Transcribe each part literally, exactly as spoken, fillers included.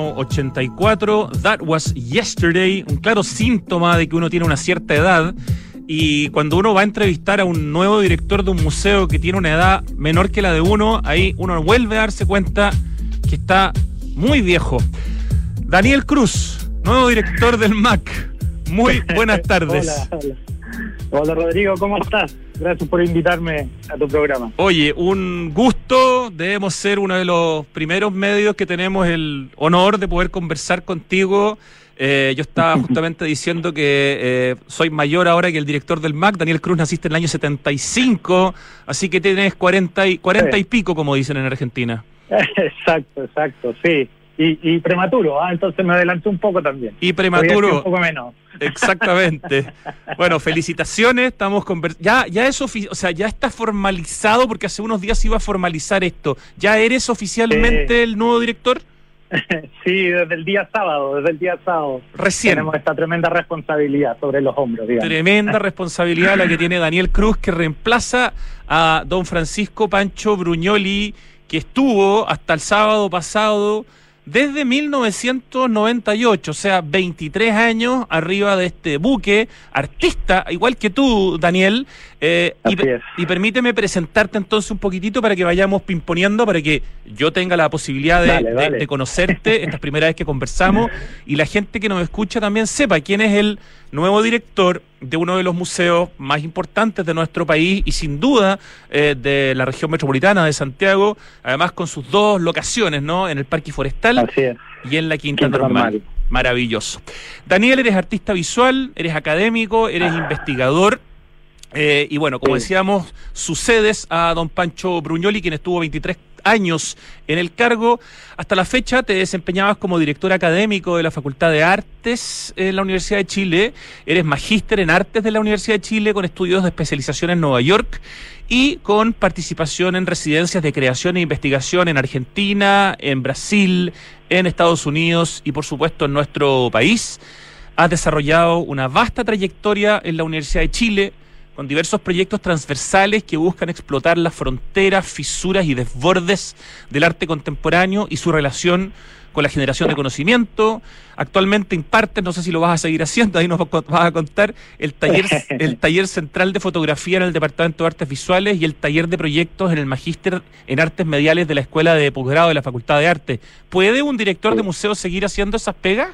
año ochenta y cuatro, That Was Yesterday, un claro síntoma de que uno tiene una cierta edad. Y cuando uno va a entrevistar a un nuevo director de un museo que tiene una edad menor que la de uno, ahí uno vuelve a darse cuenta que está muy viejo. Daniel Cruz, nuevo director del M A C. Muy buenas tardes. Hola, hola. Hola Rodrigo, ¿cómo estás? Gracias por invitarme a tu programa. Oye, un gusto, debemos ser uno de los primeros medios que tenemos el honor de poder conversar contigo. Eh, yo estaba justamente diciendo que eh, soy mayor ahora que el director del M A C. Daniel Cruz, naciste en el año setenta y cinco, así que tienes cuarenta y, cuarenta y pico, como dicen en Argentina. Exacto, exacto, sí. Y, y prematuro, ¿ah? Entonces me adelanté un poco también. Y prematuro. Un poco menos. Exactamente. Bueno, felicitaciones, estamos convers- ya ya es ofi- o sea, ya está formalizado, porque hace unos días iba a formalizar esto. ¿Ya eres oficialmente eh, el nuevo director? Sí, desde el día sábado, desde el día sábado. Recién. Tenemos esta tremenda responsabilidad sobre los hombros, digamos. Tremenda responsabilidad la que tiene Daniel Cruz, que reemplaza a don Francisco Pancho Brugnoli, que estuvo hasta el sábado pasado desde mil novecientos noventa y ocho, o sea, veintitrés años arriba de este buque, artista, igual que tú, Daniel, eh, y, y permíteme presentarte entonces un poquitito para que vayamos pimponeando, para que yo tenga la posibilidad de, dale, de, dale. de conocerte, esta es la primera vez que conversamos, y la gente que nos escucha también sepa quién es el nuevo director de uno de los museos más importantes de nuestro país y sin duda eh, de la región metropolitana de Santiago, además con sus dos locaciones, ¿no? En el Parque Forestal Así es. Y en la Quinta, Quinta Normal. Normal. Maravilloso. Daniel, eres artista visual, eres académico, eres ah. investigador. Eh, y bueno, como sí. decíamos, sucedes a don Pancho Brugnoli, quien estuvo veintitrés años en el cargo. Hasta la fecha te desempeñabas como director académico de la Facultad de Artes en la Universidad de Chile. Eres magíster en Artes de la Universidad de Chile con estudios de especialización en Nueva York y con participación en residencias de creación e investigación en Argentina, en Brasil, en Estados Unidos y por supuesto en nuestro país. Has desarrollado una vasta trayectoria en la Universidad de Chile, con diversos proyectos transversales que buscan explotar las fronteras, fisuras y desbordes del arte contemporáneo y su relación con la generación de conocimiento. Actualmente impartes, no sé si lo vas a seguir haciendo, ahí nos vas a contar, el taller, el taller central de fotografía en el Departamento de Artes Visuales y el taller de proyectos en el Magíster en Artes Mediales de la Escuela de Posgrado de la Facultad de Arte. ¿Puede un director de museo seguir haciendo esas pegas?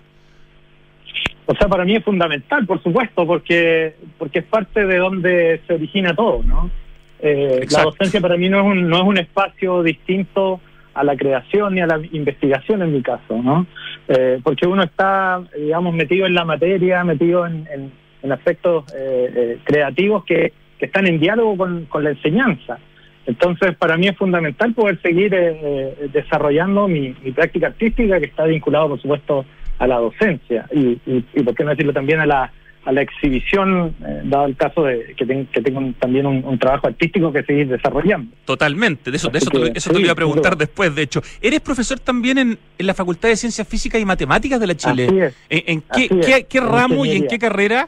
O sea, para mí es fundamental, por supuesto, porque porque es parte de donde se origina todo, ¿no? Eh, la docencia para mí no es un no es un espacio distinto a la creación ni a la investigación en mi caso, ¿no? Eh, porque uno está, digamos, metido en la materia, metido en, en, en aspectos eh, eh, creativos que, que están en diálogo con, con la enseñanza. Entonces, para mí es fundamental poder seguir eh, eh, desarrollando mi, mi práctica artística, que está vinculado, por supuesto, a la docencia y, y, y por qué no decirlo también a la a la exhibición, eh, dado el caso de que, ten, que tengo un, también un, un trabajo artístico que seguir desarrollando. Totalmente, de eso, de eso, que, te, eso sí, te lo iba a preguntar después, de hecho. ¿Eres profesor también en, en la Facultad de Ciencias Físicas y Matemáticas de la Chile? Así es. ¿En, en qué, qué, qué ramo y en qué carrera?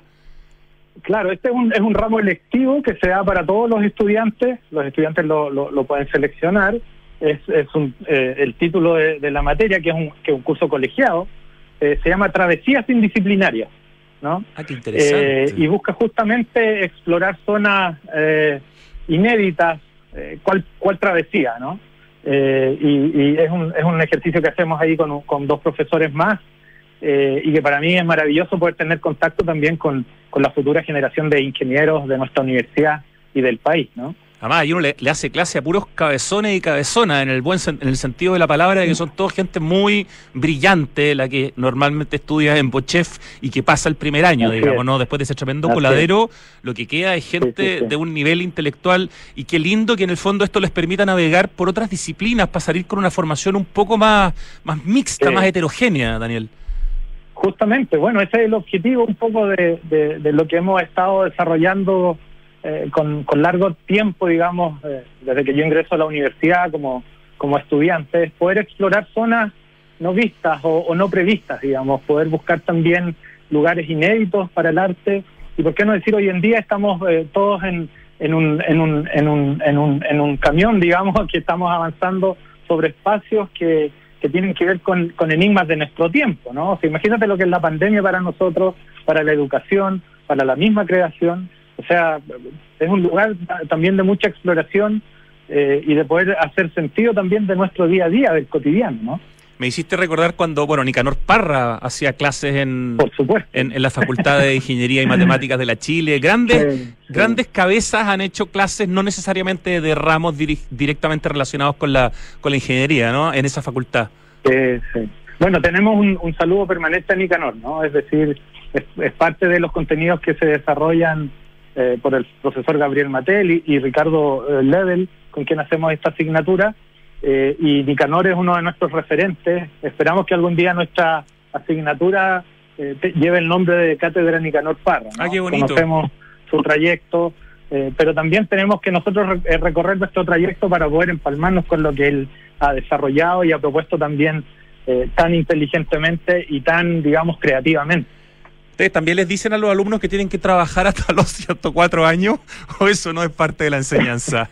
Claro, este es un, es un ramo electivo que se da para todos los estudiantes, los estudiantes lo, lo, lo pueden seleccionar, es, es un, eh, el título de, de la materia, que es un, que es un curso colegiado, eh, se llama Travesías Indisciplinarias, ¿no? Ah, qué interesante. Eh, y busca justamente explorar zonas eh, inéditas, eh, cuál, cuál travesía, ¿no? Eh, y y es, un, es un ejercicio que hacemos ahí con, con dos profesores más, eh, y que para mí es maravilloso poder tener contacto también con, con la futura generación de ingenieros de nuestra universidad y del país, ¿no? Además, y uno le, le hace clase a puros cabezones y cabezonas, en el buen en el sentido de la palabra, de que son todos gente muy brillante, la que normalmente estudia en Bochef y que pasa el primer año, Así digamos, es. ¿no? Después de ese tremendo Así coladero, es. Lo que queda es gente sí, sí, sí. de un nivel intelectual, y qué lindo que en el fondo esto les permita navegar por otras disciplinas para salir con una formación un poco más, más mixta, sí. más heterogénea, Daniel. Justamente, bueno, ese es el objetivo un poco de, de, de lo que hemos estado desarrollando Eh, con, con largo tiempo, digamos, eh, desde que yo ingreso a la universidad como, como estudiante, es poder explorar zonas no vistas o, o no previstas, digamos, poder buscar también lugares inéditos para el arte, y por qué no decir, hoy en día estamos eh, todos en, en, un, en, un, en, un, en, un, en un camión, digamos, que estamos avanzando sobre espacios que, que tienen que ver con, con enigmas de nuestro tiempo, ¿no? O sea, imagínate lo que es la pandemia para nosotros, para la educación, para la misma creación. O sea, es un lugar también de mucha exploración eh, y de poder hacer sentido también de nuestro día a día, del cotidiano, ¿no? Me hiciste recordar cuando, bueno, Nicanor Parra hacía clases en, Por supuesto. en, en la Facultad de Ingeniería y Matemáticas de la Chile. Grandes, sí, sí. grandes cabezas han hecho clases no necesariamente de ramos diri- directamente relacionados con la con la ingeniería, ¿no? En esa facultad. Eh, sí. Bueno, tenemos un, un saludo permanente a Nicanor, ¿no? Es decir, es, es parte de los contenidos que se desarrollan eh, por el profesor Gabriel Mattel y, y Ricardo eh, Ledel, con quien hacemos esta asignatura. Eh, y Nicanor es uno de nuestros referentes. Esperamos que algún día nuestra asignatura eh, te, lleve el nombre de Cátedra Nicanor Parra, ¿no? Ah, qué bonito. Conocemos su trayecto, eh, pero también tenemos que nosotros re- recorrer nuestro trayecto para poder empalmarnos con lo que él ha desarrollado y ha propuesto también eh, tan inteligentemente y tan, digamos, creativamente. ¿Ustedes también les dicen a los alumnos que tienen que trabajar hasta los ciento cuatro años o eso no es parte de la enseñanza?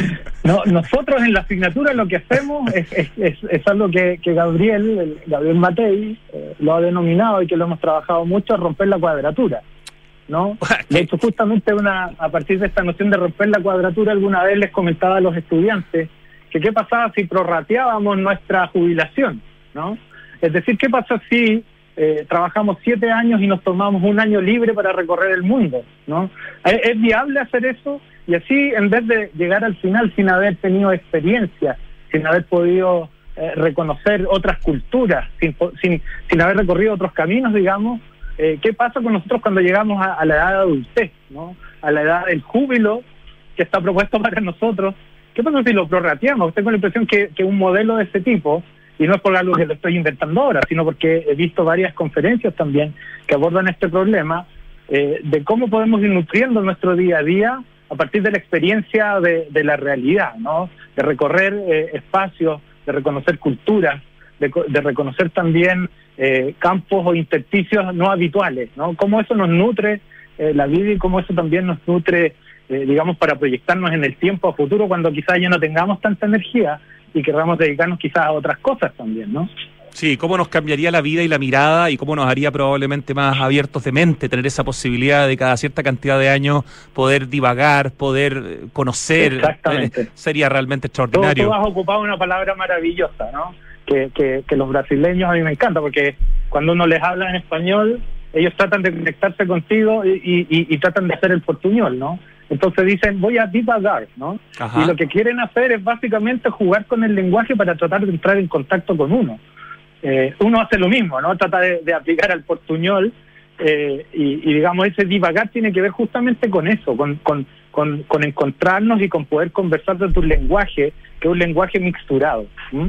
No, nosotros en la asignatura lo que hacemos es, es, es, es algo que, que Gabriel, el Gabriel Matei, eh, lo ha denominado y que lo hemos trabajado mucho, romper la cuadratura, ¿no? De hecho, justamente una, a partir de esta noción de romper la cuadratura, alguna vez les comentaba a los estudiantes que qué pasaba si prorrateábamos nuestra jubilación, ¿no? Es decir, qué pasa si Eh, trabajamos siete años y nos tomamos un año libre para recorrer el mundo, ¿no? ¿Es, es viable hacer eso? Y así, en vez de llegar al final sin haber tenido experiencia, sin haber podido eh, reconocer otras culturas, sin, sin, sin haber recorrido otros caminos, digamos, eh, ¿qué pasa con nosotros cuando llegamos a, a la edad de adultez, ¿no? A la edad del júbilo que está propuesto para nosotros? ¿Qué pasa si lo prorrateamos? Tengo la impresión que, que un modelo de ese tipo, y no es por algo que lo estoy inventando ahora, sino porque he visto varias conferencias también que abordan este problema, eh, de cómo podemos ir nutriendo nuestro día a día a partir de la experiencia de, de la realidad, ¿no? De recorrer eh, espacios, de reconocer culturas, de, de reconocer también eh, campos o intersticios no habituales, ¿no? Cómo eso nos nutre eh, la vida y cómo eso también nos nutre, eh, digamos, para proyectarnos en el tiempo a futuro cuando quizás ya no tengamos tanta energía y querramos dedicarnos quizás a otras cosas también, ¿no? Sí, cómo nos cambiaría la vida y la mirada y cómo nos haría probablemente más abiertos de mente tener esa posibilidad de cada cierta cantidad de años poder divagar, poder conocer. Exactamente. Eh, sería realmente extraordinario. Tú, tú has ocupado una palabra maravillosa, ¿no? Que, que, que los brasileños a mí me encanta, porque cuando uno les habla en español, ellos tratan de conectarse contigo y, y, y, y tratan de hacer el portuñol, ¿no? Entonces dicen, voy a divagar, ¿no? Ajá. Y lo que quieren hacer es básicamente jugar con el lenguaje para tratar de entrar en contacto con uno. Eh, uno hace lo mismo, ¿no? Trata de, de aplicar al portuñol eh, y, y, digamos, ese divagar tiene que ver justamente con eso, con, con, con, con encontrarnos y con poder conversar de tu lenguaje, que es un lenguaje mixturado. ¿Mm?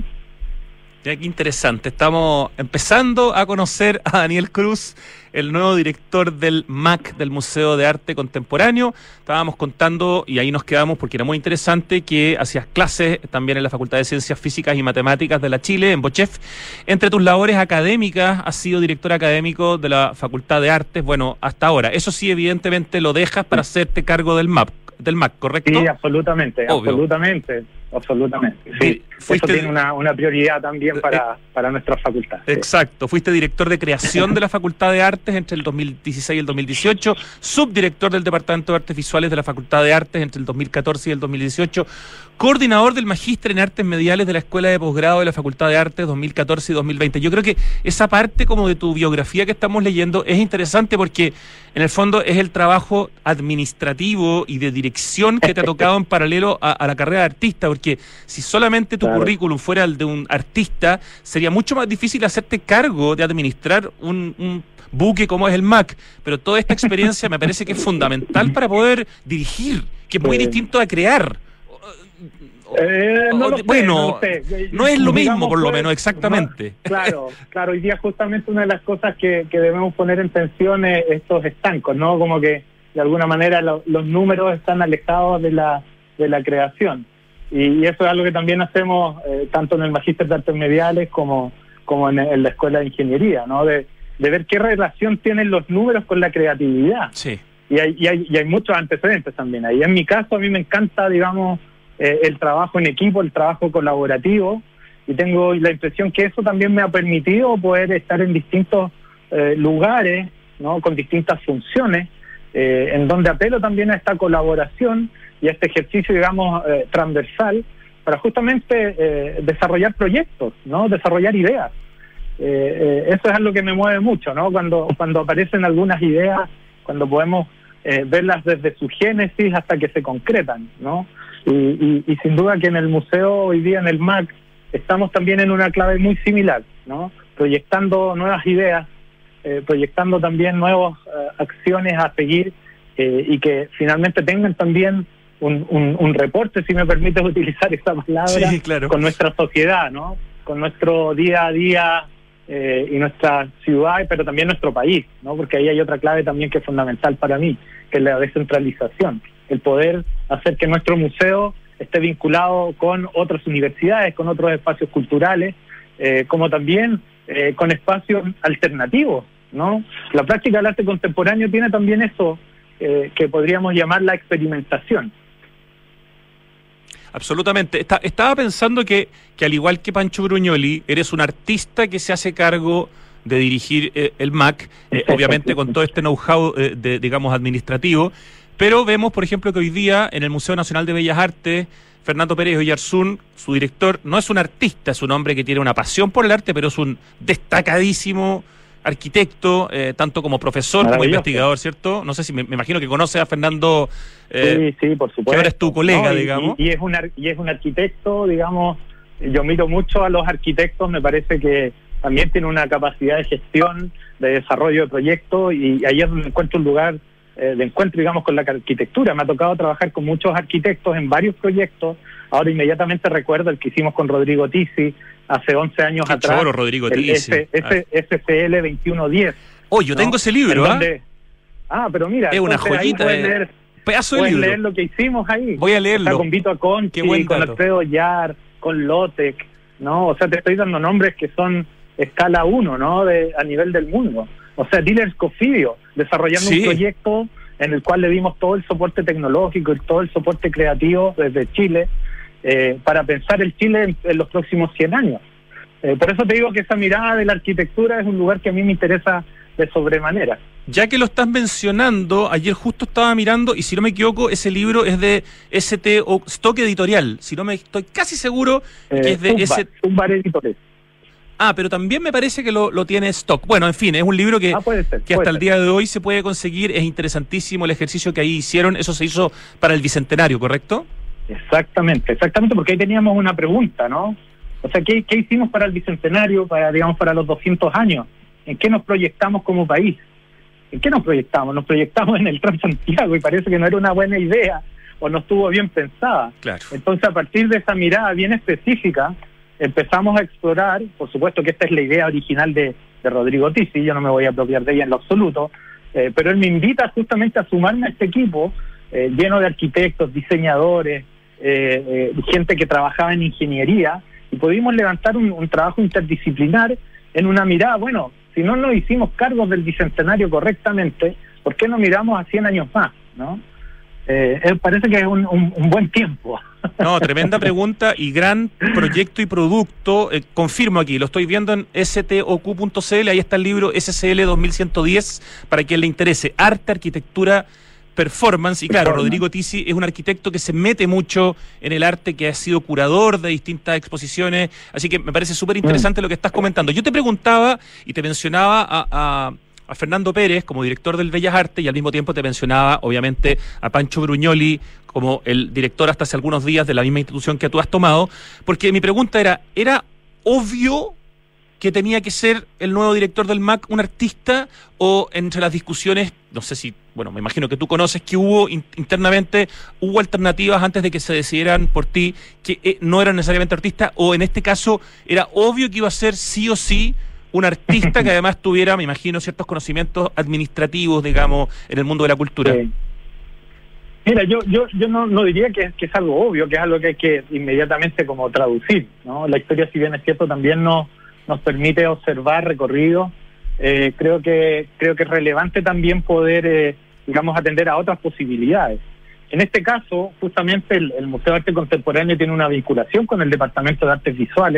Ya, qué interesante. Estamos empezando a conocer a Daniel Cruz, el nuevo director del M A C, del Museo de Arte Contemporáneo. Estábamos contando, y ahí nos quedamos porque era muy interesante, que hacías clases también en la Facultad de Ciencias Físicas y Matemáticas de la Chile, en Bochef. Entre tus labores académicas, has sido director académico de la Facultad de Artes, bueno, hasta ahora. Eso sí, evidentemente, lo dejas para hacerte cargo del M A C, del M A C, ¿correcto? Sí, absolutamente, Obvio. absolutamente. Absolutamente, sí. Fuiste, eso tiene una, una prioridad también para, para nuestra facultad. Exacto, fuiste director de creación de la Facultad de Artes entre el dos mil dieciséis y el dos mil dieciocho, subdirector del Departamento de Artes Visuales de la Facultad de Artes entre el dos mil catorce y el dos mil dieciocho, coordinador del Magíster en Artes Mediales de la Escuela de Posgrado de la Facultad de Artes dos mil catorce y dos mil veinte. Yo creo que esa parte como de tu biografía que estamos leyendo es interesante porque en el fondo es el trabajo administrativo y de dirección que te ha tocado en paralelo a, a la carrera de artista, porque si solamente tu Claro. currículum fuera el de un artista, sería mucho más difícil hacerte cargo de administrar un, un buque como es el M A C, pero toda esta experiencia me parece que es fundamental para poder dirigir, que es muy Sí. distinto a crear. Eh, no O- lo sé, bueno, no lo sé. no es lo Digamos, mismo, por lo pues, menos, exactamente. no, claro, claro. Hoy día justamente una de las cosas que, que debemos poner en tensión es estos estancos, ¿no? Como que de alguna manera lo, los números están alejados de la de la creación. Y, y eso es algo que también hacemos eh, tanto en el Magíster de Artes Mediales como, como en, en la Escuela de Ingeniería, ¿no? De, de ver qué relación tienen los números con la creatividad. Sí. Y hay, y hay, y hay muchos antecedentes también ahí. En mi caso, a mí me encanta, digamos, eh, el trabajo en equipo, el trabajo colaborativo, y tengo la impresión que eso también me ha permitido poder estar en distintos eh, lugares, ¿no? Con distintas funciones, eh, en donde apelo también a esta colaboración y a este ejercicio, digamos, eh, transversal, para justamente eh, desarrollar proyectos, ¿no? Desarrollar ideas. Eh, eh, eso es algo que me mueve mucho, ¿no? Cuando, cuando aparecen algunas ideas, cuando podemos eh, verlas desde su génesis hasta que se concretan, ¿no? Y, y, y sin duda que en el museo hoy día, en el M A C, estamos también en una clave muy similar, ¿no? Proyectando nuevas ideas, eh, proyectando también nuevas eh, acciones a seguir eh, y que finalmente tengan también un, un, un reporte, si me permites utilizar esa palabra, sí, claro, con nuestra sociedad, ¿no? Con nuestro día a día eh, y nuestra ciudad, pero también nuestro país, ¿no? Porque ahí hay otra clave también que es fundamental para mí, que es la descentralización, el poder hacer que nuestro museo esté vinculado con otras universidades, con otros espacios culturales, eh, como también eh, con espacios alternativos, ¿no? La práctica del arte contemporáneo tiene también eso eh, que podríamos llamar la experimentación. Absolutamente. Está, estaba pensando que, que al igual que Pancho Brugnoli, eres un artista que se hace cargo de dirigir eh, el M A C, eh, obviamente con todo este know-how, eh, de, digamos, administrativo, pero vemos, por ejemplo, que hoy día en el Museo Nacional de Bellas Artes, Fernando Pérez Oyarzún, su director, no es un artista, es un hombre que tiene una pasión por el arte, pero es un destacadísimo arquitecto, eh, tanto como profesor como investigador, ¿cierto? No sé si me, me imagino que conoces a Fernando, eh, sí, sí, por supuesto. Que ahora es tu colega, no, y, digamos. Y, y, es un, y es un arquitecto, digamos, yo miro mucho a los arquitectos, me parece que también tiene una capacidad de gestión, de desarrollo de proyectos, y ahí es donde encuentro un lugar eh, de encuentro, digamos, con la arquitectura. Me ha tocado trabajar con muchos arquitectos en varios proyectos. Ahora inmediatamente recuerdo el que hicimos con Rodrigo Tisi hace once años Qué atrás, choro, Rodrigo el Tisi. S C L veintiuno diez. Oh, yo ¿no? tengo ese libro, ¿ah? ¿eh? Ah, pero mira, es una joyita, ahí leer, pedazo de puedes libro. leer lo que hicimos ahí. Voy a leerlo. Está con Vito Aconchi, con Alfredo Yar, con Lotec, ¿no? O sea, te estoy dando nombres que son escala uno, ¿no? De, a nivel del mundo. O sea, Diller Scofidio, desarrollando sí. un proyecto en el cual le dimos todo el soporte tecnológico y todo el soporte creativo desde Chile, eh, para pensar el Chile en, en los próximos cien años. Eh, por eso te digo que esa mirada de la arquitectura es un lugar que a mí me interesa de sobremanera. Ya que lo estás mencionando, ayer justo estaba mirando, y si no me equivoco, ese libro es de S T o Stock Editorial, si no me estoy casi seguro eh, que es de Zumbar, ese... Zumbar Editores. Ah, pero también me parece que lo, lo tiene Stock. Bueno, en fin, es un libro que, ah, puede ser, que puede hasta ser. el día de hoy se puede conseguir. Es interesantísimo el ejercicio que ahí hicieron. Eso se hizo para el Bicentenario, ¿correcto? Exactamente, exactamente, porque ahí teníamos una pregunta, ¿no? O sea, ¿qué, qué hicimos para el Bicentenario, para, digamos, para los doscientos años? ¿En qué nos proyectamos como país? ¿En qué nos proyectamos? Nos proyectamos en el Transantiago, y parece que no era una buena idea o no estuvo bien pensada. Claro. Entonces, a partir de esa mirada bien específica, empezamos a explorar. Por supuesto que esta es la idea original de, de Rodrigo Tisi, yo no me voy a apropiar de ella en lo absoluto, eh, pero él me invita justamente a sumarme a este equipo eh, lleno de arquitectos, diseñadores, eh, eh, gente que trabajaba en ingeniería, y pudimos levantar un, un trabajo interdisciplinar en una mirada, bueno, si no nos hicimos cargos del Bicentenario correctamente, ¿por qué no miramos a cien años más, no? Eh, parece que es un, un, un buen tiempo. No, tremenda pregunta y gran proyecto y producto. Eh, confirmo aquí, lo estoy viendo en S T O Q punto C L, ahí está el libro S C L dos mil ciento diez, para quien le interese. Arte, arquitectura, performance. Y claro, Rodrigo Tisi es un arquitecto que se mete mucho en el arte, que ha sido curador de distintas exposiciones, así que me parece súper interesante lo que estás comentando. Yo te preguntaba y te mencionaba a... a a Fernando Pérez como director del Bellas Artes, y al mismo tiempo te mencionaba, obviamente, a Pancho Brugnoli como el director hasta hace algunos días de la misma institución que tú has tomado, porque mi pregunta era, ¿era obvio que tenía que ser el nuevo director del M A C un artista, o entre las discusiones, no sé si, bueno, me imagino que tú conoces que hubo in- internamente, hubo alternativas antes de que se decidieran por ti que eh, no eran necesariamente artistas, o en este caso era obvio que iba a ser sí o sí un artista que además tuviera, me imagino, ciertos conocimientos administrativos, digamos, en el mundo de la cultura? Sí. Mira, yo yo yo no, no diría que, que es algo obvio, que es algo que hay que inmediatamente como traducir, ¿no? La historia, si bien es cierto, también nos, nos permite observar recorridos. Eh, creo que creo que es relevante también poder, eh, digamos, atender a otras posibilidades. En este caso, justamente el, el Museo de Arte Contemporáneo tiene una vinculación con el Departamento de Artes Visuales,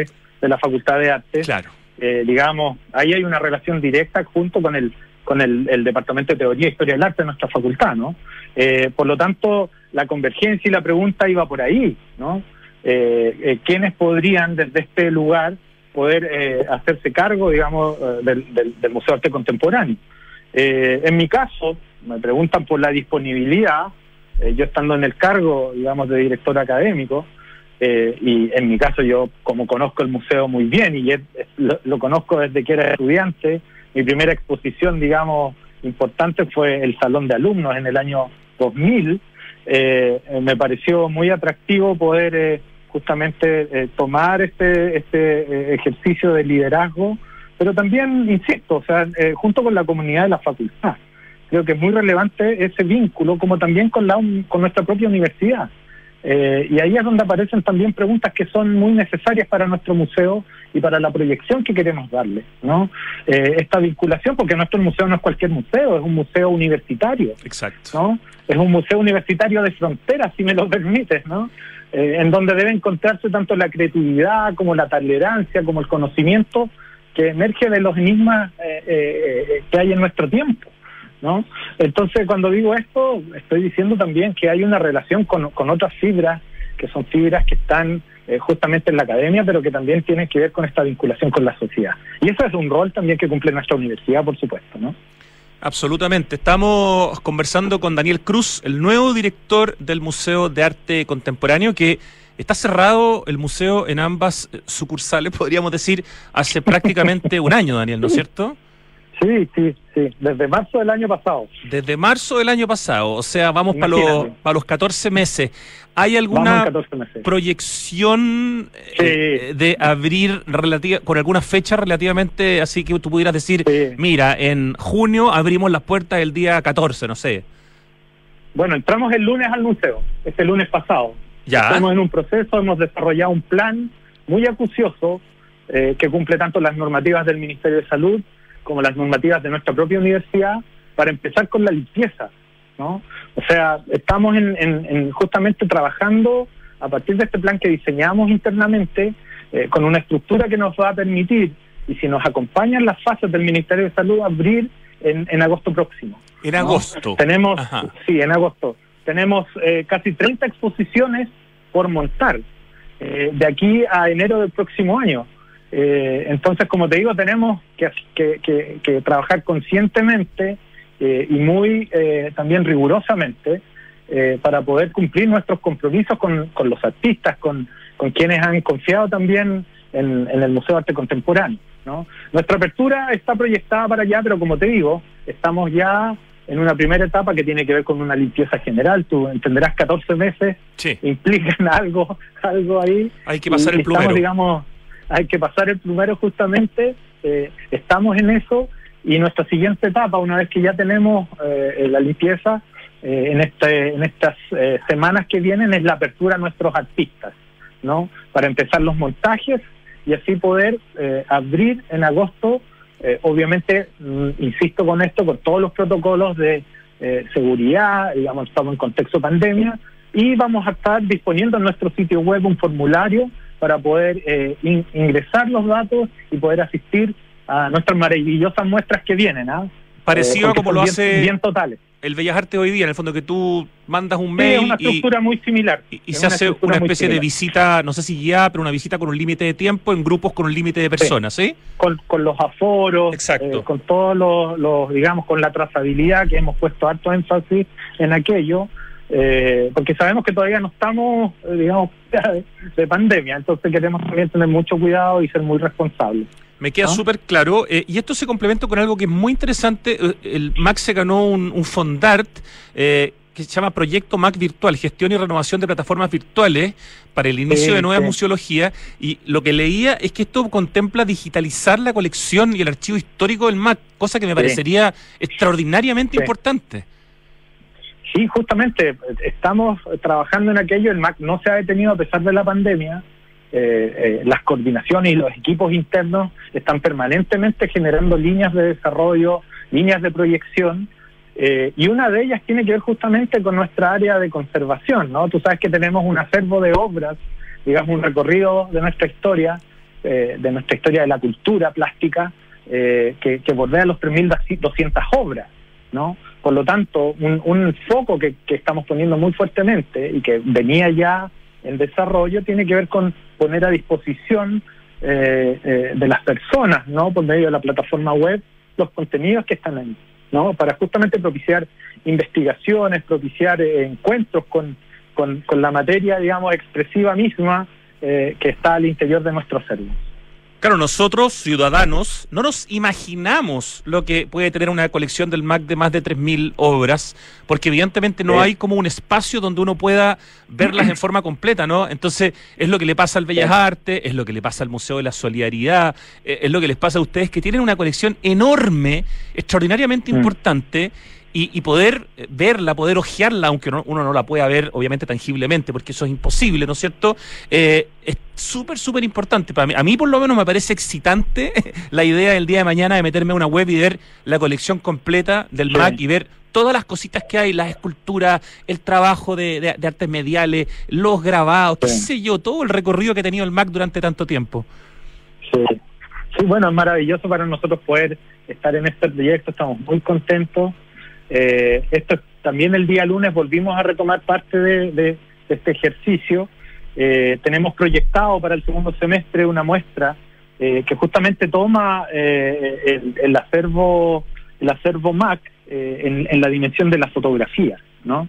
de la Facultad de Artes. Claro. Eh, digamos, ahí hay una relación directa junto con el con el, el Departamento de Teoría e Historia del Arte de nuestra facultad, ¿no? Eh, por lo tanto, la convergencia y la pregunta iba por ahí, ¿no? Eh, eh, ¿Quiénes podrían desde este lugar poder eh, hacerse cargo, digamos, eh, del, del, del Museo de Arte Contemporáneo? Eh, en mi caso, me preguntan por la disponibilidad, eh, yo estando en el cargo, digamos, de director académico, eh, y en mi caso yo, como conozco el museo muy bien, y es, es, lo, lo conozco desde que era estudiante, mi primera exposición, digamos, importante fue el Salón de Alumnos en el año dos mil. Eh, me pareció muy atractivo poder eh, justamente eh, tomar este este eh, ejercicio de liderazgo, pero también, insisto, o sea, eh, junto con la comunidad de la facultad. Creo que es muy relevante ese vínculo, como también con la con nuestra propia universidad. Eh, y ahí es donde aparecen también preguntas que son muy necesarias para nuestro museo y para la proyección que queremos darle, ¿no? Eh, esta vinculación, porque nuestro museo no es cualquier museo, es un museo universitario. Exacto. ¿No? Es un museo universitario de frontera, si me lo permites, ¿no? Eh, en donde debe encontrarse tanto la creatividad como la tolerancia, como el conocimiento que emerge de los enigmas eh, eh, que hay en nuestro tiempo, ¿no? Entonces, cuando digo esto, estoy diciendo también que hay una relación con, con otras fibras, que son fibras que están eh, justamente en la academia, pero que también tienen que ver con esta vinculación con la sociedad. Y eso es un rol también que cumple nuestra universidad, por supuesto, ¿no? Absolutamente. Estamos conversando con Daniel Cruz, el nuevo director del Museo de Arte Contemporáneo, que está cerrado el museo en ambas sucursales, podríamos decir, hace prácticamente un año, Daniel, ¿no es cierto? Sí, sí, sí, desde marzo del año pasado. Desde marzo del año pasado, o sea, vamos para los, para los catorce meses. ¿Hay alguna proyección eh, sí. de abrir relativa, con alguna fecha relativamente así que tú pudieras decir, sí. mira, en junio abrimos las puertas el día catorce, no sé? Bueno, entramos el lunes al museo, este lunes pasado. Ya. Estamos en un proceso, hemos desarrollado un plan muy acucioso eh, que cumple tanto las normativas del Ministerio de Salud como las normativas de nuestra propia universidad, para empezar con la limpieza, ¿no? O sea, estamos en, en, en justamente trabajando a partir de este plan que diseñamos internamente, eh, con una estructura que nos va a permitir, y si nos acompañan las fases del Ministerio de Salud, abrir en, en agosto próximo. En agosto. ¿No? Tenemos, Ajá. sí, en agosto. Tenemos eh, casi treinta exposiciones por montar, eh, de aquí a enero del próximo año. Eh, entonces, como te digo, tenemos que, que, que, que trabajar conscientemente eh, y muy eh, también rigurosamente eh, para poder cumplir nuestros compromisos con, con los artistas, con, con quienes han confiado también en, en el Museo de Arte Contemporáneo, ¿no? Nuestra apertura está proyectada para allá, pero como te digo, estamos ya en una primera etapa que tiene que ver con una limpieza general. Tú entenderás, catorce meses sí. implican algo, algo ahí. Hay que pasar el estamos, plumero. digamos, hay que pasar el plumero justamente, eh, estamos en eso, y nuestra siguiente etapa, una vez que ya tenemos eh, la limpieza, eh, en este en estas eh, semanas que vienen, es la apertura a nuestros artistas, ¿no? Para empezar los montajes y así poder eh, abrir en agosto, eh, obviamente, mm, insisto con esto, con todos los protocolos de eh, seguridad, digamos, estamos en contexto pandemia, y vamos a estar disponiendo en nuestro sitio web un formulario para poder eh, in, ingresar los datos y poder asistir a nuestras maravillosas muestras que vienen, ¿ah? Parecido eh, a como lo bien, hace bien totales. El Bellas Artes hoy día, en el fondo, que tú mandas un Sí, mail es una estructura y, muy similar. y, y se hace una especie de visita, no sé si ya, pero una visita con un límite de tiempo en grupos con un límite de personas, ¿sí? ¿sí? Con, con los aforos, exacto. Eh, con todos los, los, digamos, con la trazabilidad, que hemos puesto harto énfasis en aquello. Eh, porque sabemos que todavía no estamos, eh, digamos, de, de pandemia, entonces queremos también tener mucho cuidado y ser muy responsables. Me queda ¿no? súper claro, eh, y esto se complementa con algo que es muy interesante. El M A C se ganó un, un Fondart eh, que se llama Proyecto M A C Virtual, Gestión y Renovación de Plataformas Virtuales para el inicio sí, de nueva sí. museología, y lo que leía es que esto contempla digitalizar la colección y el archivo histórico del M A C, cosa que me sí. parecería extraordinariamente sí. importante. Sí, justamente, estamos trabajando en aquello. El M A C no se ha detenido a pesar de la pandemia. Eh, eh, las coordinaciones y los equipos internos están permanentemente generando líneas de desarrollo, líneas de proyección, eh, y una de ellas tiene que ver justamente con nuestra área de conservación, ¿no? Tú sabes que tenemos un acervo de obras, digamos, un recorrido de nuestra historia eh, de nuestra historia de la cultura plástica, eh, que, que bordea los tres mil doscientas obras, ¿no? Por lo tanto, un, un foco que, que estamos poniendo muy fuertemente y que venía ya en desarrollo tiene que ver con poner a disposición eh, eh, de las personas, ¿no? Por medio de la plataforma web, los contenidos que están ahí, ¿no? Para justamente propiciar investigaciones, propiciar eh, encuentros con, con, con la materia, digamos, expresiva misma eh, que está al interior de nuestros cerebros. Claro, nosotros, ciudadanos, no nos imaginamos lo que puede tener una colección del M A C de más de tres mil obras, porque evidentemente no sí. hay como un espacio donde uno pueda verlas en forma completa, ¿no? Entonces, es lo que le pasa al Bellas sí. Artes, es lo que le pasa al Museo de la Solidaridad, eh, es lo que les pasa a ustedes, que tienen una colección enorme, extraordinariamente mm. importante, Y, y poder verla, poder ojearla, aunque no, uno no la pueda ver obviamente tangiblemente, porque eso es imposible, ¿no es cierto? Eh, es súper, súper importante. Para mí, a mí por lo menos me parece excitante la idea del día de mañana de meterme a una web y ver la colección completa del sí. M A C y ver todas las cositas que hay, las esculturas, el trabajo de, de, de artes mediales, los grabados, sí. qué sé yo, todo el recorrido que ha tenido el M A C durante tanto tiempo. Sí, sí, bueno, es maravilloso para nosotros poder estar en este proyecto, estamos muy contentos. Eh, esto también el día lunes volvimos a retomar parte de, de, de este ejercicio. Eh, tenemos proyectado para el segundo semestre una muestra eh, que justamente toma eh, el, el acervo el acervo M A C eh, en, en la dimensión de la fotografía, ¿no?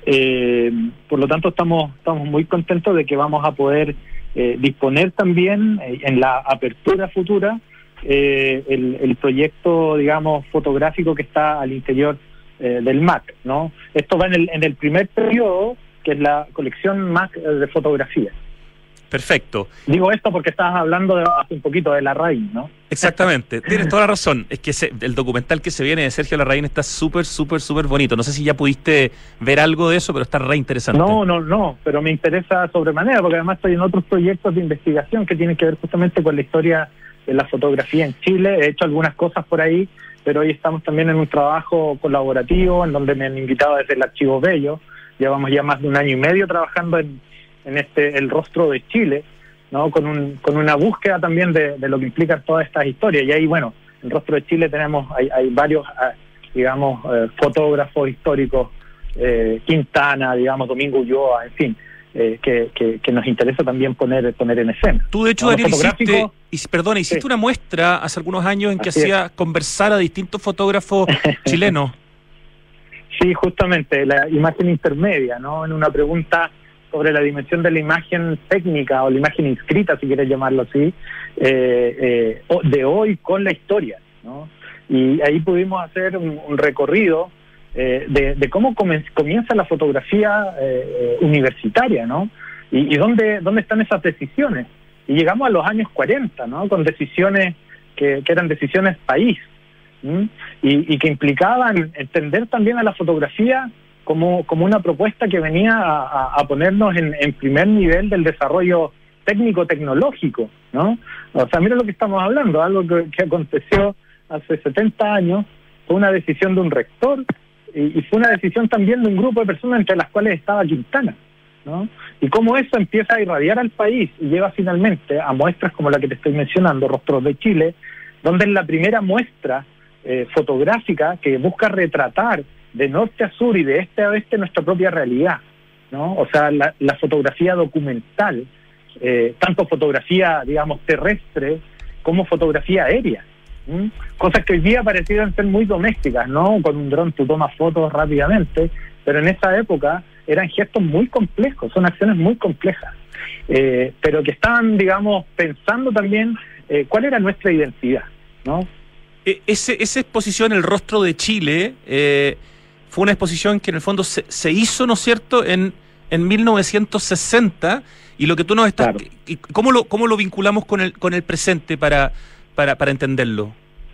Eh, por lo tanto estamos estamos muy contentos de que vamos a poder eh, disponer también eh, en la apertura futura eh, el, el proyecto, digamos, fotográfico que está al interior Eh, del M A C, ¿no? Esto va en el, en el primer periodo, que es la colección M A C de fotografía. Perfecto. Digo esto porque estabas hablando de, hace un poquito de Larraín, ¿no? Exactamente, tienes toda la razón. Es que se, el documental que se viene de Sergio Larraín está súper, súper, súper bonito. No sé si ya pudiste ver algo de eso, pero está re interesante. No, no, no, pero me interesa sobremanera, porque además estoy en otros proyectos de investigación que tienen que ver justamente con la historia de la fotografía en Chile. He hecho algunas cosas por ahí, pero hoy estamos también en un trabajo colaborativo en donde me han invitado desde el Archivo Bello. Llevamos ya más de un año y medio trabajando en, en este el rostro de Chile, ¿no? Con un con una búsqueda también de, de lo que implican todas estas historias. Y ahí, bueno, en el rostro de Chile tenemos, hay, hay varios, digamos, eh, fotógrafos históricos, eh, Quintana, digamos, Domingo Ulloa, en fin, eh, que, que, que nos interesa también poner poner en escena. Tú, de hecho, ¿no? Daniel, hiciste, y, perdona, hiciste sí. una muestra hace algunos años en que Así hacía es. conversar a distintos fotógrafos chilenos. Sí, justamente, la imagen intermedia, ¿no? En una pregunta sobre la dimensión de la imagen técnica o la imagen inscrita, si quieres llamarlo así, eh, eh, de hoy con la historia, ¿no? Y ahí pudimos hacer un, un recorrido eh, de, de cómo comienza la fotografía eh, universitaria, ¿no? Y, y dónde, dónde están esas decisiones. Y llegamos a los años cuarenta, ¿no? Con decisiones que, que eran decisiones país, ¿sí? y, y que implicaban entender también a la fotografía como, como una propuesta que venía a, a ponernos en, en primer nivel del desarrollo técnico-tecnológico, ¿no? O sea, mira lo que estamos hablando, algo que, que aconteció hace setenta años, fue una decisión de un rector y, y fue una decisión también de un grupo de personas entre las cuales estaba Quintana, ¿no? Y cómo eso empieza a irradiar al país y lleva finalmente a muestras como la que te estoy mencionando, Rostros de Chile, donde es la primera muestra eh, fotográfica que busca retratar de norte a sur y de este a oeste nuestra propia realidad, ¿no? O sea, la, la fotografía documental, eh, tanto fotografía, digamos, terrestre como fotografía aérea. ¿Mm? Cosas que hoy día parecieran ser muy domésticas, ¿no? Con un dron tú tomas fotos rápidamente, pero en esa época eran gestos muy complejos, son acciones muy complejas, eh, pero que estaban, digamos, pensando también eh, cuál era nuestra identidad, ¿no? Ese, esa exposición, El Rostro de Chile, eh, fue una exposición que en el fondo se, se hizo, ¿no es cierto?, en, en mil novecientos sesenta, y lo que tú nos estás... Claro. ¿Cómo lo, cómo lo vinculamos con el, con el presente para, para, para entenderlo?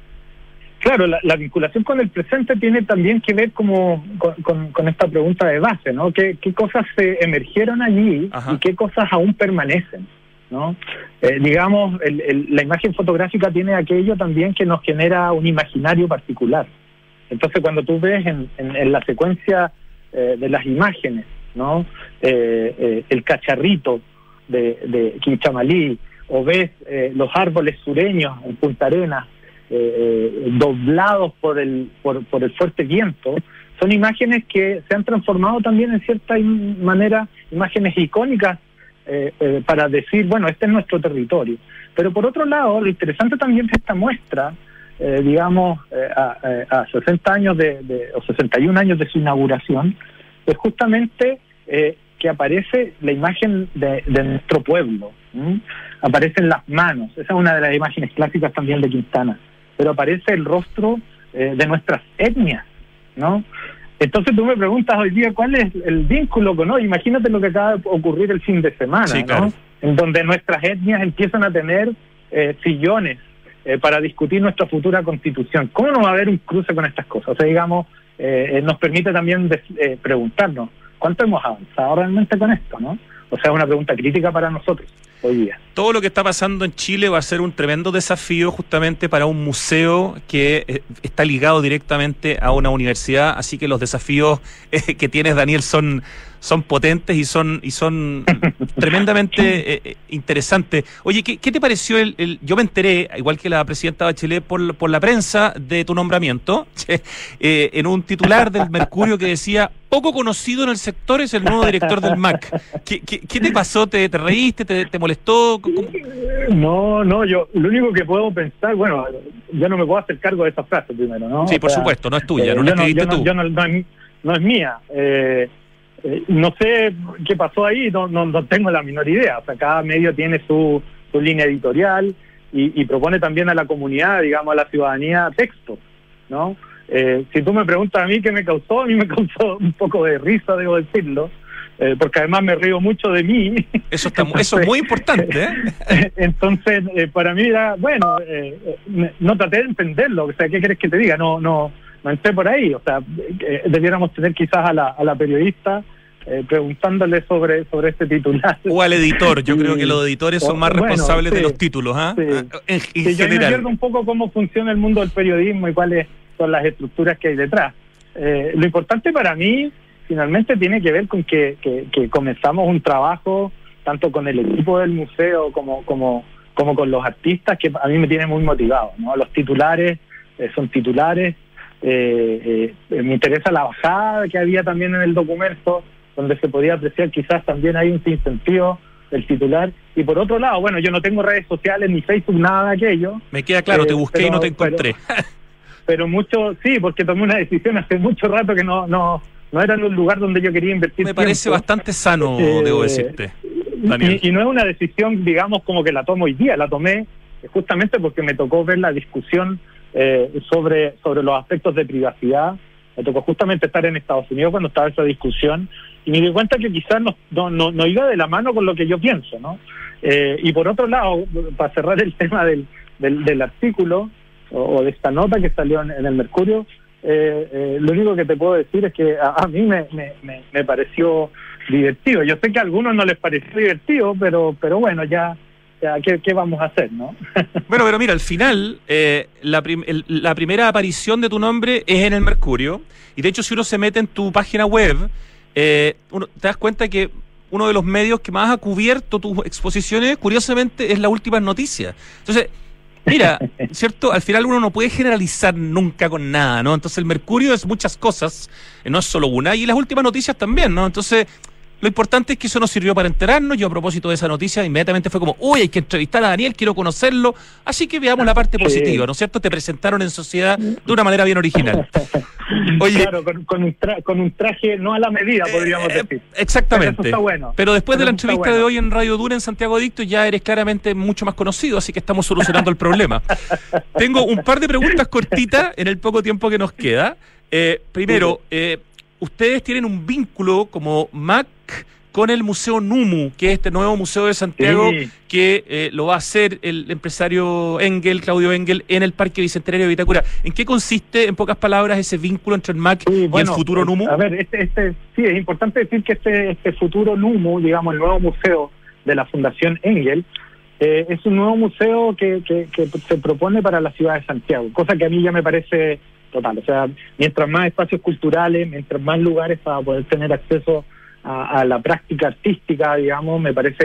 Claro, la, la vinculación con el presente tiene también que ver como con, con, con esta pregunta de base, ¿no? ¿Qué, qué cosas se emergieron allí Ajá. y qué cosas aún permanecen, ¿no? Eh, digamos, el, el, la imagen fotográfica tiene aquello también que nos genera un imaginario particular. Entonces, cuando tú ves en, en, en la secuencia eh, de las imágenes, ¿no? Eh, eh, el cacharrito de, de Quinchamalí, o ves eh, los árboles sureños en Punta Arenas eh, doblados por el por, por el fuerte viento, son imágenes que se han transformado también en cierta manera, imágenes icónicas eh, eh, para decir, bueno, este es nuestro territorio. Pero por otro lado, lo interesante también de esta muestra, eh, digamos, eh, a, a sesenta años de, de, o sesenta y un años de su inauguración, es justamente eh, que aparece la imagen de, de nuestro pueblo, ¿sí? Aparecen las manos, esa es una de las imágenes clásicas también de Quintana, pero aparece el rostro eh, de nuestras etnias, ¿no? Entonces tú me preguntas hoy día cuál es el vínculo con hoy. Imagínate lo que acaba de ocurrir el fin de semana, sí, claro, ¿no? En donde nuestras etnias empiezan a tener eh, sillones eh, para discutir nuestra futura constitución. ¿Cómo no va a haber un cruce con estas cosas? O sea, digamos, eh, nos permite también de, eh, preguntarnos ¿cuánto hemos avanzado realmente con esto, no? O sea, es una pregunta crítica para nosotros hoy día. Todo lo que está pasando en Chile va a ser un tremendo desafío justamente para un museo que eh, está ligado directamente a una universidad, así que los desafíos eh, que tienes, Daniel, son, son potentes y son y son tremendamente eh, interesantes. Oye, ¿qué, qué te pareció? El, el yo me enteré, igual que la presidenta Bachelet, por, por la prensa de tu nombramiento, eh, en un titular del Mercurio que decía: poco conocido en el sector es el nuevo director del M A C. ¿Qué, qué, qué te pasó? ¿Te, te reíste? ¿Te, te molestó? ¿Cómo? No, no, yo lo único que puedo pensar, bueno, yo no me puedo hacer cargo de esa frase primero, ¿no? Sí, por o sea, supuesto, no es tuya, eh, no la escribiste no, yo tú. No, yo no, no, es, no es mía. Eh, eh, no sé qué pasó ahí, no, no, no tengo la menor idea. O sea, cada medio tiene su, su línea editorial y, y propone también a la comunidad, digamos, a la ciudadanía, texto, ¿no? Eh, si tú me preguntas a mí qué me causó, a mí me causó un poco de risa, debo decirlo, eh, porque además me río mucho de mí. Eso está, entonces, eso es muy importante, ¿eh? Entonces, eh, para mí era, bueno, eh, no traté de entenderlo, o sea, ¿qué quieres que te diga? No, no, no entré por ahí, o sea, eh, debiéramos tener quizás a la, a la periodista eh, preguntándole sobre, sobre este titular. O al editor, yo y, creo que los editores son más bueno, responsables sí, de los títulos, ¿ah? ¿eh? Sí. En, en sí, yo me pierdo un poco cómo funciona el mundo del periodismo y cuáles son las estructuras que hay detrás. Eh, lo importante para mí, finalmente, tiene que ver con que, que, que comenzamos un trabajo, tanto con el equipo del museo como, como, como con los artistas, que a mí me tiene muy motivado, ¿no? Los titulares eh, son titulares, eh, eh, me interesa la bajada que había también en el documento, donde se podía apreciar quizás también hay un sinsentido del titular, y por otro lado, bueno, yo no tengo redes sociales, ni Facebook, nada de aquello. Me queda claro, eh, te busqué pero, y no te encontré. Pero, pero mucho, sí, porque tomé una decisión hace mucho rato que no no no era en un lugar donde yo quería invertir. Me parece tiempo. Bastante sano, eh, debo decirte, Daniel. Y, y no es una decisión, digamos, como que la tomo hoy día, la tomé justamente porque me tocó ver la discusión eh, sobre, sobre los aspectos de privacidad. Me tocó justamente estar en Estados Unidos cuando estaba esa discusión y me di cuenta que quizás no, no, no, no iba de la mano con lo que yo pienso, ¿no? Eh, y por otro lado, para cerrar el tema del, del, del artículo o, o de esta nota que salió en, en el Mercurio, eh, eh, lo único que te puedo decir es que a, a mí me, me, me, me pareció divertido. Yo sé que a algunos no les pareció divertido, pero pero bueno, ya... ¿Qué, ¿Qué vamos a hacer, no? Bueno, pero mira, al final, eh, la, prim el, la primera aparición de tu nombre es en el Mercurio, y de hecho si uno se mete en tu página web, eh, uno, te das cuenta que uno de los medios que más ha cubierto tus exposiciones, curiosamente, es Las Últimas Noticias. Entonces, mira, ¿cierto? Al final uno no puede generalizar nunca con nada, ¿no? Entonces el Mercurio es muchas cosas, eh, no es solo una, y Las Últimas Noticias también, ¿no? Entonces... lo importante es que eso nos sirvió para enterarnos. Yo, a propósito de esa noticia, inmediatamente fue como, uy, hay que entrevistar a Daniel, quiero conocerlo. Así que veamos la parte positiva, ¿no es cierto? Te presentaron en sociedad de una manera bien original. Oye, claro, con, con, un, tra con un traje no a la medida, podríamos eh, decir. Exactamente. Pero, está bueno. Pero después Pero de la entrevista bueno. de hoy en Radio Duna, en Santiago Adicto, ya eres claramente mucho más conocido, así que estamos solucionando el problema. Tengo un par de preguntas cortitas en el poco tiempo que nos queda. Eh, primero, eh, ustedes tienen un vínculo como M A C con el Museo Numu, que es este nuevo museo de Santiago, sí. que eh, lo va a hacer el empresario Engel, Claudio Engel, en el Parque Bicentenario de Vitacura. ¿En qué consiste, en pocas palabras, ese vínculo entre el M A C sí, bueno, y el futuro eh, Numu? A ver, este, este, sí, es importante decir que este, este futuro Numu, digamos, el nuevo museo de la Fundación Engel, eh, es un nuevo museo que, que, que se propone para la ciudad de Santiago, cosa que a mí ya me parece total. O sea, mientras más espacios culturales, mientras más lugares para poder tener acceso A, a la práctica artística, digamos, me parece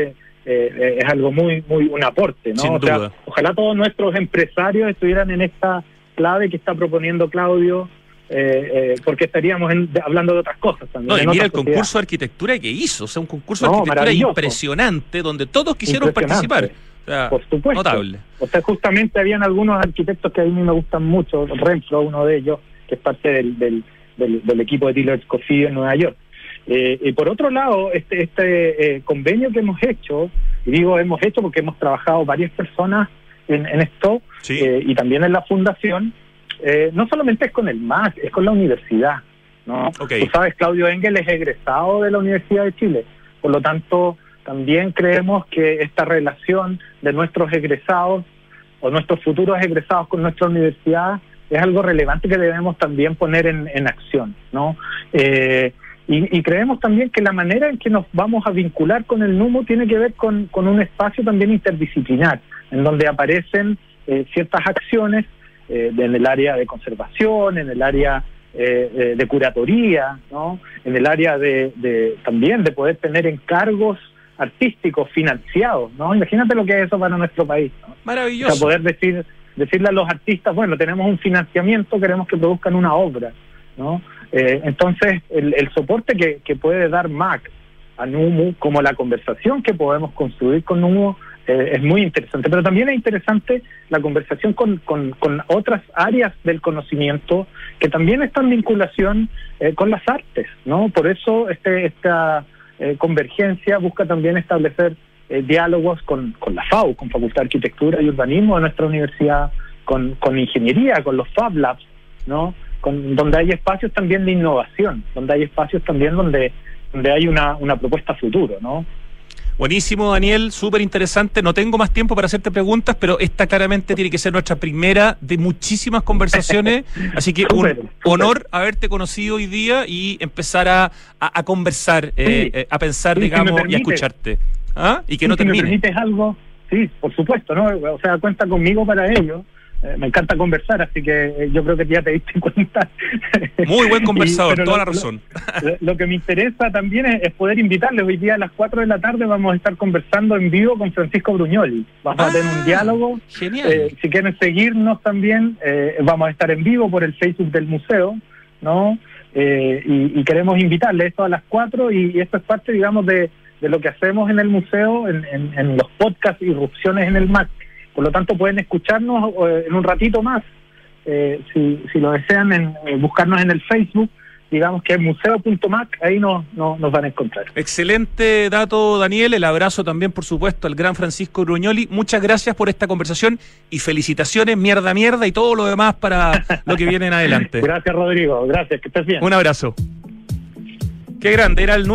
eh, es algo muy, muy un aporte, ¿no? Sin o sea, duda. ojalá todos nuestros empresarios estuvieran en esta clave que está proponiendo Claudio, eh, eh, porque estaríamos en, de, hablando de otras cosas también. No, y mira el sociedad. concurso de arquitectura que hizo, o sea, un concurso No, de arquitectura maravilloso. impresionante, donde todos quisieron participar. O sea, por supuesto. Notable. O sea, justamente habían algunos arquitectos que a mí me gustan mucho, Renfro, uno de ellos, que es parte del, del, del, del equipo de Tiller Escoffier en Nueva York. Eh, y por otro lado, este, este eh, convenio que hemos hecho, y digo hemos hecho porque hemos trabajado varias personas en, en esto, sí. eh, y también en la fundación, eh, no solamente es con el M A C, es con la universidad, ¿no? Okay. Tú sabes, Claudio Engel es egresado de la Universidad de Chile, por lo tanto, también creemos que esta relación de nuestros egresados o nuestros futuros egresados con nuestra universidad es algo relevante que debemos también poner en, en acción, ¿no? Eh, y, y creemos también que la manera en que nos vamos a vincular con el NUMO tiene que ver con, con un espacio también interdisciplinar, en donde aparecen eh, ciertas acciones eh, en el área de conservación, en el área eh, eh, de curatoría, ¿no? En el área de, de también de poder tener encargos artísticos financiados, ¿no? Imagínate lo que es eso para nuestro país, ¿no? Maravilloso. O sea, poder decir, decirle a los artistas, bueno, tenemos un financiamiento, queremos que produzcan una obra, ¿no? Eh, entonces, el, el soporte que, que puede dar M A C a NUMO, como la conversación que podemos construir con NUMO, eh, es muy interesante. Pero también es interesante la conversación con, con, con otras áreas del conocimiento que también están en vinculación eh, con las artes, ¿no? Por eso este esta eh, convergencia busca también establecer eh, diálogos con, con la FAU, con Facultad de Arquitectura y Urbanismo de nuestra universidad, con, con ingeniería, con los Fab Labs, ¿no? Con, donde hay espacios también de innovación, donde hay espacios también donde, donde hay una, una propuesta futuro, ¿no? Buenísimo, Daniel, súper interesante. No tengo más tiempo para hacerte preguntas, pero esta claramente tiene que ser nuestra primera de muchísimas conversaciones. Así que un Súper, súper. honor haberte conocido hoy día y empezar a, a, a conversar, eh, Sí. eh, a pensar, Sí, si digamos, me y a permites. escucharte. ¿Ah? Y que no si me termine. permites algo, sí, por supuesto, ¿no? O sea, cuenta conmigo para ello. Eh, me encanta conversar, así que eh, yo creo que ya te diste cuenta. Muy buen conversador, Y- pero toda lo- la razón. Lo, lo que me interesa también es, es poder invitarles. Hoy día a las cuatro de la tarde vamos a estar conversando en vivo con Francisco Bruñoli. Vamos Ah, a tener un diálogo. Genial. Eh, si quieren seguirnos también, eh, vamos a estar en vivo por el Facebook del museo, ¿no? Eh, y, y queremos invitarles esto a las cuatro y, y esto es parte, digamos, de, de lo que hacemos en el museo, en, en, en los podcasts, irrupciones en el M A C. Por lo tanto, pueden escucharnos eh, en un ratito más, eh, si, si lo desean, en, eh, buscarnos en el Facebook, digamos que es museo punto mac, ahí nos, nos, nos van a encontrar. Excelente dato, Daniel. El abrazo también, por supuesto, al gran Francisco Bruñoli. Muchas gracias por esta conversación y felicitaciones, mierda, mierda y todo lo demás para lo que viene en adelante. Gracias, Rodrigo. Gracias, que estés bien. Un abrazo. Qué grande, era el